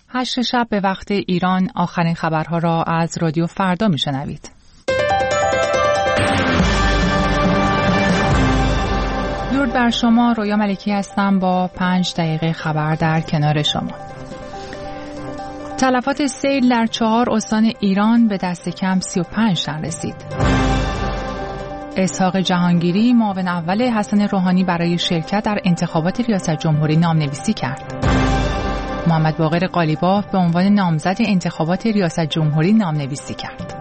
8 شب به وقت ایران آخرین خبرها را از رادیو فردا میشنوید. درود بر شما، رویا ملکی هستم با 5 دقیقه خبر در کنار شما. تلفات سیل در 4 استان ایران به دست کم 35 تن رسید. اسحاق جهانگیری معاون اول حسن روحانی برای شرکت در انتخابات ریاست جمهوری نامنویسی کرد. محمد باقر قالیباف به عنوان نامزد انتخابات ریاست جمهوری نامنویسی کرد.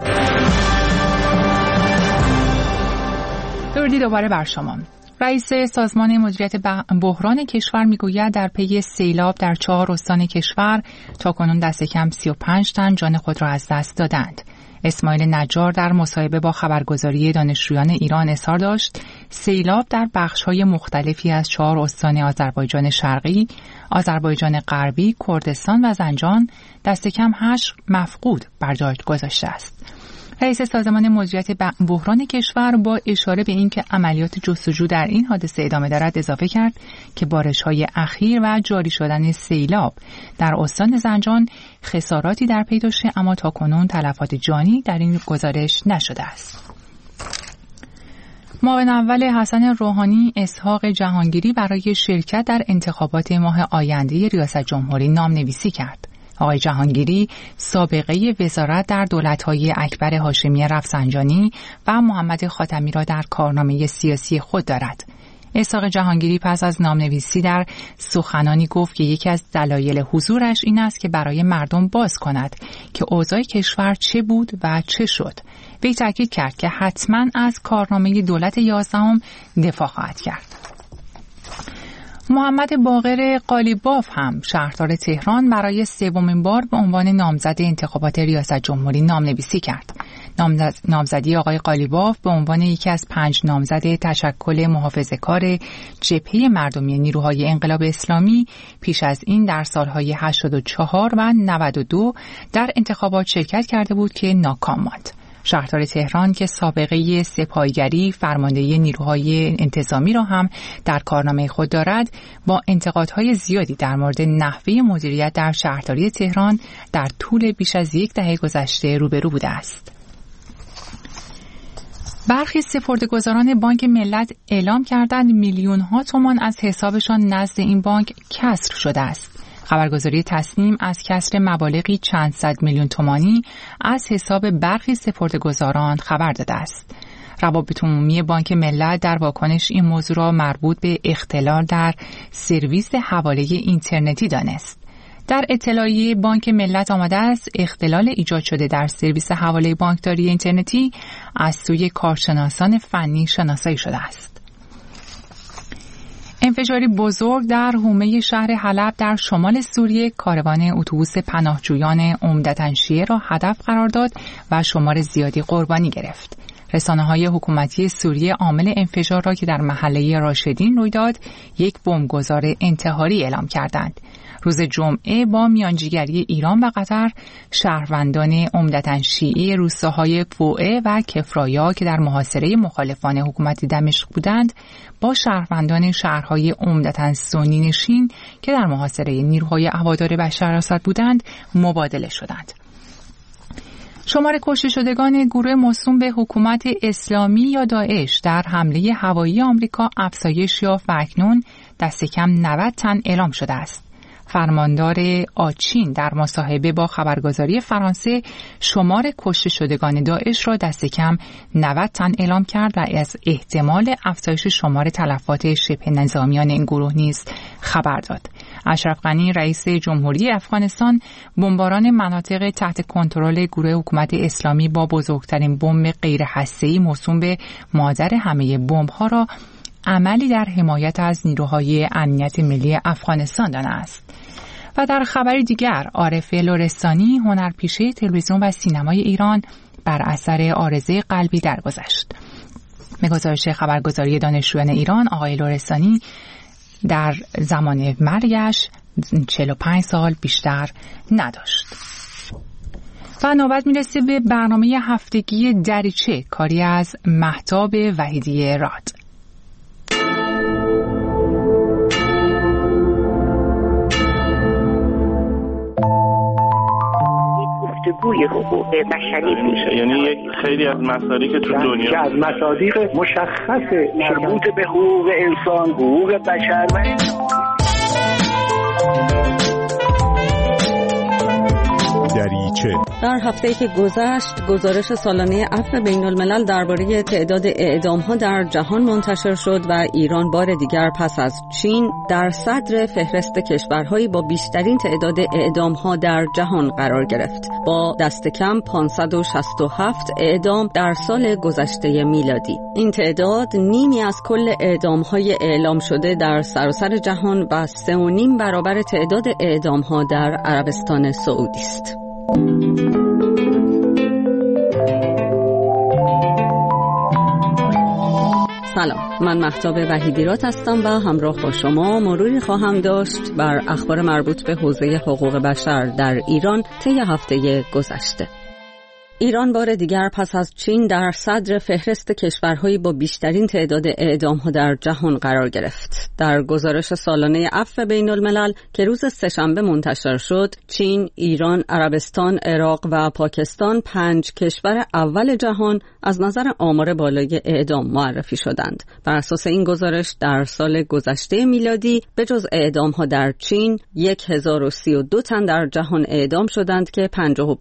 درودی دوباره بر شما. رئیس سازمان مدیریت بحران کشور میگوید در پی سیلاب در 4 استان کشور تاکنون دست کم 35 تن جان خود را از دست دادند. اسماعیل نجار در مصاحبه با خبرگزاری دانشجویان ایران اظهار داشت سیلاب در بخش‌های مختلفی از 4 استان آذربایجان شرقی، آذربایجان غربی، کردستان و زنجان دست کم 8 مفقود بر جای گذاشته است. رئیس سازمان مدیریت بحران کشور با اشاره به اینکه عملیات جستجو در این حادثه ادامه دارد اضافه کرد که بارش‌های اخیر و جاری شدن سیلاب در استان زنجان خساراتی در پی داشته، اما تاکنون تلفات جانی در این گزارش نشده است. معاون اول حسن روحانی اسحاق جهانگیری برای شرکت در انتخابات ماه آینده ریاست جمهوری نامنویسی کرد. آقای جهانگیری سابقه وزارت در دولت‌های اکبر هاشمی رفسنجانی و محمد خاتمی را در کارنامه سیاسی خود دارد. اسحاق جهانگیری پس از نامنویسی در سخنانی گفت که یکی از دلایل حضورش این است که برای مردم باز کند که اوضاع کشور چه بود و چه شد. وی تاکید کرد که حتما از کارنامه دولت 11 دفاع خواهد کرد. محمد باقر قالیباف هم شهردار تهران برای 3مین بار به عنوان نامزد انتخابات ریاست جمهوری نامنویسی کرد. نامزدی آقای قالیباف به عنوان یکی از 5 نامزد تشکل محافظه‌کار جبهه مردمی نیروهای انقلاب اسلامی پیش از این در سالهای 84 و 92 در انتخابات شرکت کرده بود که ناکام ماند. شهردار تهران که سابقه سپاهیگری فرمانده نیروهای انتظامی را هم در کارنامه خود دارد، با انتقادهای زیادی در مورد نحوه مدیریت در شهرداری تهران در طول بیش از 10 دهه گذشته روبرو بوده است. برخی سپرده‌گذاران بانک ملت اعلام کردند میلیون‌ها تومان از حسابشان نزد این بانک کسر شده است. خبرگزاری تصنیم از کسر مبالغی چند صد میلیون تومانی از حساب برخی سپرده‌گذاران خبر داده است. روابط عمومی بانک ملت در واکنش این موضوع را مربوط به اختلال در سرویس حواله اینترنتی دانست. در اطلاعیه بانک ملت آمده است اختلال ایجاد شده در سرویس حواله بانکداری اینترنتی از سوی کارشناسان فنی شناسایی شده است. انفجاری بزرگ در حومه شهر حلب در شمال سوریه کاروان اتوبوس پناهجویان عمدتاً شیعه را هدف قرار داد و شمار زیادی قربانی گرفت. رسانه‌های حکومتی سوریه عامل انفجار را که در محله راشدین روی داد یک بمبگذار انتحاری اعلام کردند. روز جمعه با میانجیگری ایران و قطر شهروندان عمدتاً شیعی روستاهای فوعه و کفرایا که در محاصره مخالفان حکومت دمشق بودند با شهروندان شهرهای عمدتاً سنی نشین که در محاصره نیروهای هوادار بشار الاسد بودند مبادله شدند. شمار کشته شدگان گروه موسوم به حکومت اسلامی یا داعش در حمله هوایی آمریکا افزایش یافت و اکنون دست کم 90 تن اعلام شده است. فرماندار آچین در مصاحبه با خبرگزاری فرانسه شمار کشته شدگان داعش را دست کم 90 تن اعلام کرد و از احتمال افزایش شمار تلفات شبه نظامیان این گروه نیز خبر داد. اشرف غنی رئیس جمهوری افغانستان بمباران مناطق تحت کنترل گروه حکومت اسلامی با بزرگترین بمب غیر هسته‌ای موسوم به مادر همه بمب‌ها را عملی در حمایت از نیروهای امنیت ملی افغانستان دانسته است. و در خبر دیگر عارف لرستانی هنرپیشه تلویزیون و سینمای ایران بر اثر عارضه قلبی درگذشت. به گزارش خبرگزاری دانشجویان ایران آقای لرستانی در زمان مرگش 45 سال بیشتر نداشت. و نوبت میرسه به برنامه هفتگی دریچه، کاری از مهتاب وحیدی راد. گفتگوی حقوق بشری میشه. یعنی خیلی از مصادیق که تو دنیا که از مصادیق مشخص مربوط به حقوق انسان، حقوق بشر و در هفته‌ای که گذشت گزارش سالانه عفو بین‌الملل درباره تعداد اعدام‌ها در جهان منتشر شد و ایران بار دیگر پس از چین در صدر فهرست کشورهایی با بیشترین تعداد اعدام‌ها در جهان قرار گرفت با دست کم 567 اعدام در سال گذشته میلادی. این تعداد نیمی از کل اعدام‌های اعلام شده در سراسر جهان و 3.5 برابر تعداد اعدام‌ها در عربستان سعودی است. سلام، من مهتاب وحیدیرات هستم و همراه با شما مروری خواهم داشت بر اخبار مربوط به حوزه حقوق بشر در ایران طی هفته گذشته. ایران بار دیگر پس از چین در صدر فهرست کشورهایی با بیشترین تعداد اعدام‌ها در جهان قرار گرفت. در گزارش سالانه عفو بین‌الملل که روز سه‌شنبه منتشر شد، چین، ایران، عربستان، عراق و پاکستان 5 کشور اول جهان از نظر آمار بالای اعدام معرفی شدند. بر اساس این گزارش در سال گذشته میلادی به جز اعدام‌ها در چین 1032 تن در جهان اعدام شدند که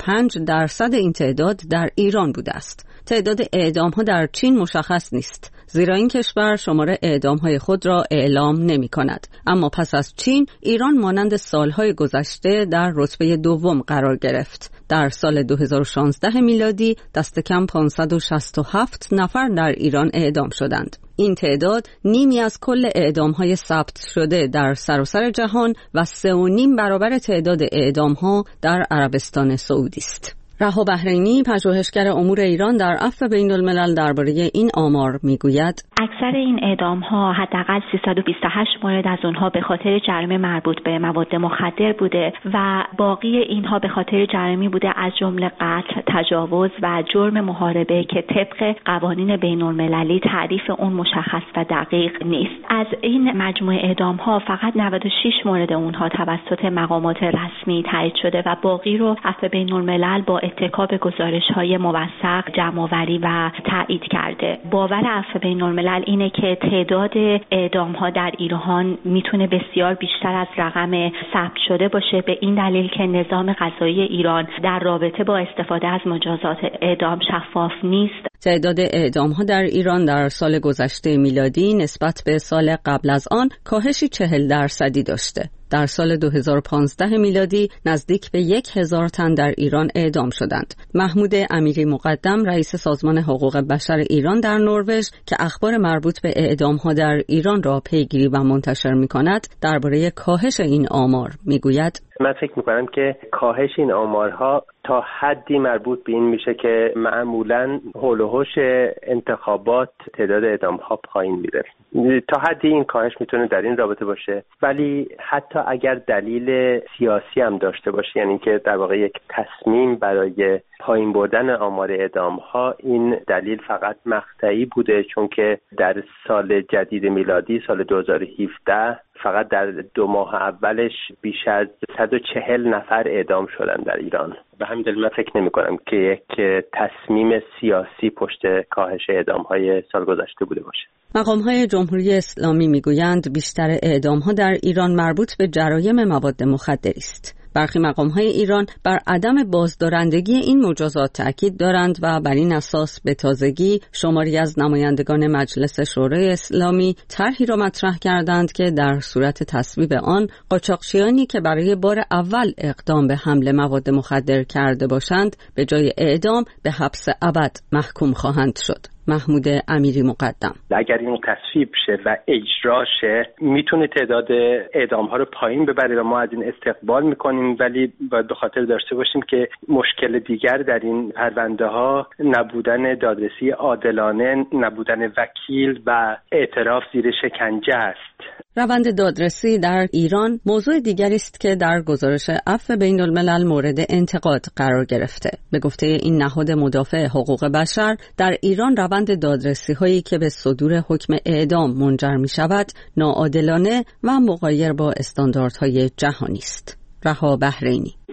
55% این تعداد در ایران بوده است. تعداد اعدام‌ها در چین مشخص نیست، زیرا این کشور شمار اعدام‌های خود را اعلام نمی‌کند. اما پس از چین، ایران مانند سال‌های گذشته در رتبه دوم قرار گرفت. در سال 2016 میلادی دست کم 567 نفر در ایران اعدام شدند. این تعداد نیمی از کل اعدام‌های ثبت شده در سراسر جهان و 3.5 برابر تعداد اعدام‌ها در عربستان سعودی است. رها بحرینی، پژوهشگر امور ایران در عفو بین‌الملل درباره این آمار میگوید: اکثر این اعدام‌ها حداقل 328 مورد از اونها به خاطر جرم مربوط به مواد مخدر بوده و باقی اینها به خاطر جرمی بوده از جمله قتل، تجاوز و جرم محاربه که طبق قوانین بین‌المللی تعریف اون مشخص و دقیق نیست. از این مجموعه اعدام‌ها فقط 96 مورد اونها توسط مقامات رسمی تایید شده و باقی رو عفو بین‌الملل با اتکا به گزارش‌های موثق جمع‌آوری و تایید کرده. باور عفو بین‌الملل اینه که تعداد اعدام‌ها در ایران میتونه بسیار بیشتر از رقم ثبت شده باشه، به این دلیل که نظام قضایی ایران در رابطه با استفاده از مجازات اعدام شفاف نیست. تعداد اعدام‌ها در ایران در سال گذشته میلادی نسبت به سال قبل از آن کاهشی 40% داشته. در سال 2015 میلادی نزدیک به 1000 تن در ایران اعدام شدند. محمود امیری مقدم، رئیس سازمان حقوق بشر ایران در نروژ که اخبار مربوط به اعدام‌ها در ایران را پیگیری و منتشر می‌کند، درباره کاهش این آمار می‌گوید: من فکر می‌کنم که کاهش این آمارها تا حدی مربوط به این میشه که معمولاً حول و حوش انتخابات تعداد اعدام‌ها پایین میره. تا حدی این کاهش میتونه در این رابطه باشه، ولی حتی اگر دلیل سیاسی هم داشته باشه، یعنی که در واقع یک تصمیم برای پایین بردن آمار اعدام‌ها، این دلیل فقط مقطعی بوده، چون که در سال جدید میلادی سال 2017 فقط در 2 ماه اولش بیش از 140 نفر اعدام شدن در ایران. به همین دلیل من فکر نمی‌کنم که یک تصمیم سیاسی پشت کاهش اعدام‌های سال گذشته بوده باشه. مقام‌های جمهوری اسلامی می‌گویند بیشتر اعدام‌ها در ایران مربوط به جرایم مواد مخدری است. برخی مقام‌های ایران بر عدم بازدارندگی این مجازات تاکید دارند و بر این اساس به تازگی شماری از نمایندگان مجلس شورای اسلامی طرحی را مطرح کردند که در صورت تصویب آن قاچاقچیانی که برای بار اول اقدام به حمل مواد مخدر کرده باشند به جای اعدام به حبس ابد محکوم خواهند شد. محمود امیری مقدم: اگر این تصویب شه و اجرا شه میتونه تعداد اعدام ها رو پایین ببره و ما از این استقبال میکنیم، ولی باید به خاطر داشته باشیم که مشکل دیگر در این پرونده ها نبودن دادرسی عادلانه، نبودن وکیل و اعتراف زیر شکنجه است. روند دادرسی در ایران موضوع دیگری است که در گزارش عفو بین‌الملل مورد انتقاد قرار گرفته. به گفته این نهاد مدافع حقوق بشر، در ایران روند دادرسی هایی که به صدور حکم اعدام منجر می شود ناعادلانه و مغایر با استانداردهای جهانی است. رها بحرینی: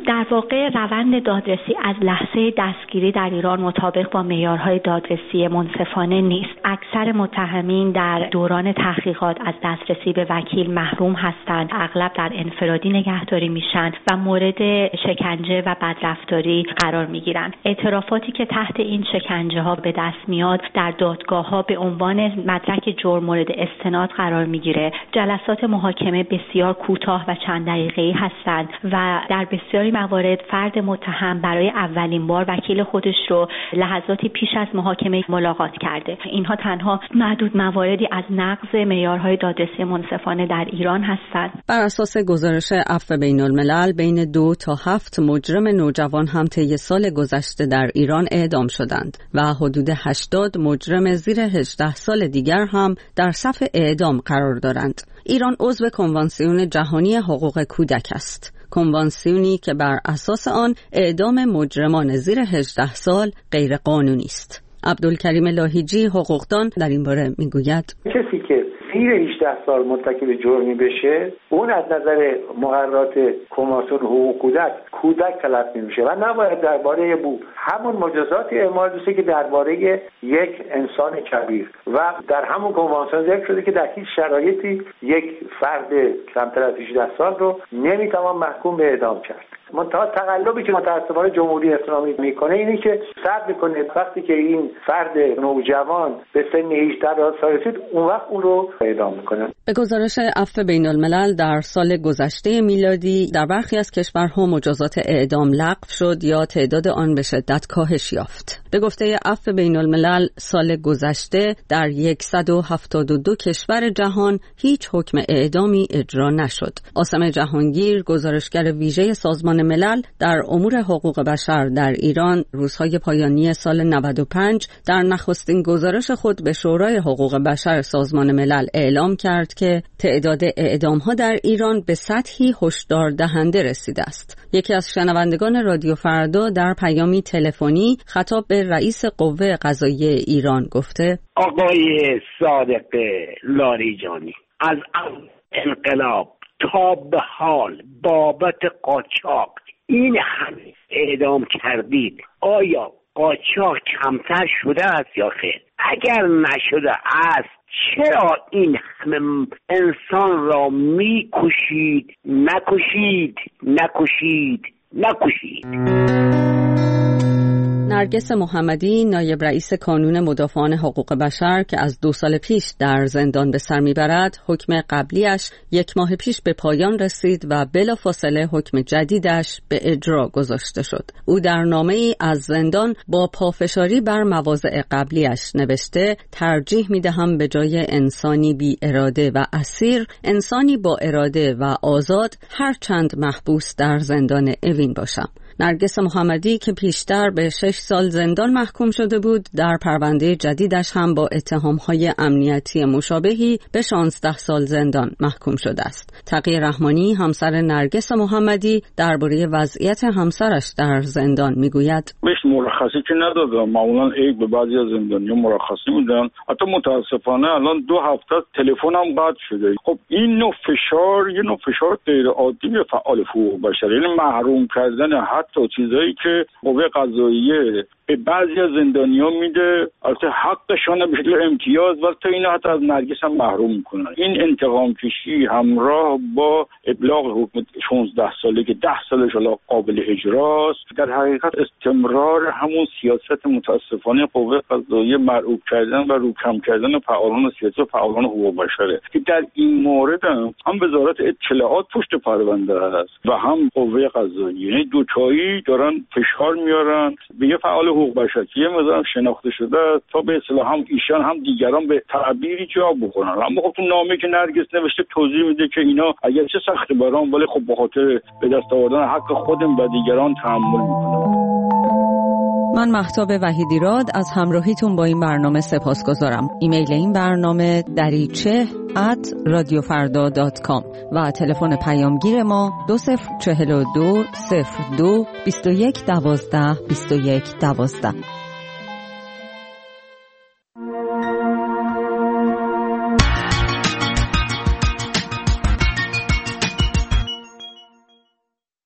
در واقع روند دادرسی از لحظه دستگیری در ایران مطابق با معیارهای دادرسی منصفانه نیست. اکثر متهمین در دوران تحقیقات از دسترسی به وکیل محروم هستند، اغلب در انفرادی نگهداری میشن و مورد شکنجه و بدرفتاری قرار میگیرن. اعترافاتی که تحت این شکنجه ها به دست میاد در دادگاه ها به عنوان مدرک جرم مورد استناد قرار میگیره. جلسات محاکمه بسیار کوتاه و چند دقیقه‌ای هستند و در بسیاری موارد فرد متهم برای اولین بار وکیل خودش رو لحظاتی پیش از محاکمه ملاقات کرده. اینها تنها معدود مواردی از نقض معیارهای دادرسی منصفانه در ایران هستند. بر اساس گزارش عفو بین‌الملل بین 2 تا 7 مجرم نوجوان هم طی سال گذشته در ایران اعدام شدند و حدود 80 مجرم زیر 18 سال دیگر هم در صف اعدام قرار دارند. ایران عضو کنوانسیون جهانی حقوق کودک است. کنوانسیونی که بر اساس آن اعدام مجرمان زیر 18 سال غیر قانونی است. عبدالکریم لاهیجی حقوقدان در این باره میگوید کسی که زیر 18 سال مرتکب جرمی بشه اون از نظر مقررات کنوانسیون حقوق کودک تلقی میشه و نباید درباره همون مجازات اعمال بشه که درباره یک انسان کبیر و در همون کنوانسیون ذکر شده که در هیچ شرایطی یک فرد کمتر از 18 سال رو نمیتوان محکوم به اعدام کرد. منتها تقلبی که متأسفانه جمهوری اسلامی میکنه اینه که صبر میکنه وقتی که این فرد نوجوان به سن 18 سال رسید اون وقت اون رو اعدام میکنه. به گزارش عفو بین‌الملل در سال گذشته میلادی در برخی از کشورها مجازات اعدام لغو شد یا تعداد آن به شدت کاهش یافت. به گفته عفو بین‌الملل سال گذشته در 172 کشور جهان هیچ حکم اعدامی اجرا نشد. عاصم جهانگیر گزارشگر ویژه سازمان ملل در امور حقوق بشر در ایران روزهای پایانی سال 95 در نخستین گزارش خود به شورای حقوق بشر سازمان ملل اعلام کرد که تعداد اعدام‌ها در ایران به سطحی هشدار دهنده رسیده است. یکی از شنوندگان رادیو فردا در پیامی تلفنی خطاب به رئیس قوه قضاییه ایران گفته: آقای صادق لاریجانی، از انقلاب تا به حال بابت قاچاق این همه اعدام کردید، آیا قاچاق کمتر شده است یا خیر؟ اگر نشده است چرا این همه انسان را نکشید؟ نرگس محمدی نایب رئیس کانون مدافعان حقوق بشر که از 2 سال پیش در زندان به سر میبرد، حکم قبلیش 1 ماه پیش به پایان رسید و بلافاصله حکم جدیدش به اجرا گذاشته شد. او در نامه‌ای از زندان با پافشاری بر مواضع قبلیش نوشته: ترجیح میدهم به جای انسانی بی اراده و اسیر، انسانی با اراده و آزاد هرچند محبوس در زندان اوین باشم. نرگس محمدی که پیشتر به 6 سال زندان محکوم شده بود، در پرونده جدیدش هم با اتهام‌های امنیتی مشابهی به 16 سال زندان محکوم شده است. تقی رحمانی همسر نرگس محمدی درباره وضعیت همسرش در زندان میگوید: بهش مرخصی که ندادم، معمولا عید به بعضی از زندانی‌ها مرخصی میدن. حتی متاسفانه الان 2 هفته تلفنم قطع شده. خب این نوع فشار یه نوع فشار غیر عادی به فعال حقوق بشر، یعنی محروم کردن حتی چیزایی که قوه قضاییه به بعضی از زندانی‌ها میده، البته حقشونه به شکل امتیاز، ولی تا اینا حتی از نرگس هم محروم میکنن. این انتقام کشی همراه با ابلاغ حکم 16 ساله که 10 سالش قابل اجراست، در حقیقت استمرار همون سیاست متاسفانه قوه قضاییه مرعوب کردن و روکم کردن فعالان سیاسی و فعالان حقوق بشره که در این مورد هم وزارت اطلاعات پشت پرونده است و هم قوه قضاییه، یعنی دوتایی دارن فشار میارن به یه فعال حقوق بشر که یه مقدار شناخته شده تا به اصطلاح هم ایشان هم دیگران به تعبیری جواب بکنن. اما خب تو نامه که نرگس نوشته توضیح میده که اینا اگر چه سختی برام، ولی خب به خاطر به دست آوردن حق خودم و دیگران تحمل میکنم. من مهتاب وحیدیراد از همراهیتون با این برنامه سپاسگزارم. ایمیل این برنامه dariche@radiofarda.com و تلفن پیامگیر ما 2042 02 21 12 21 12.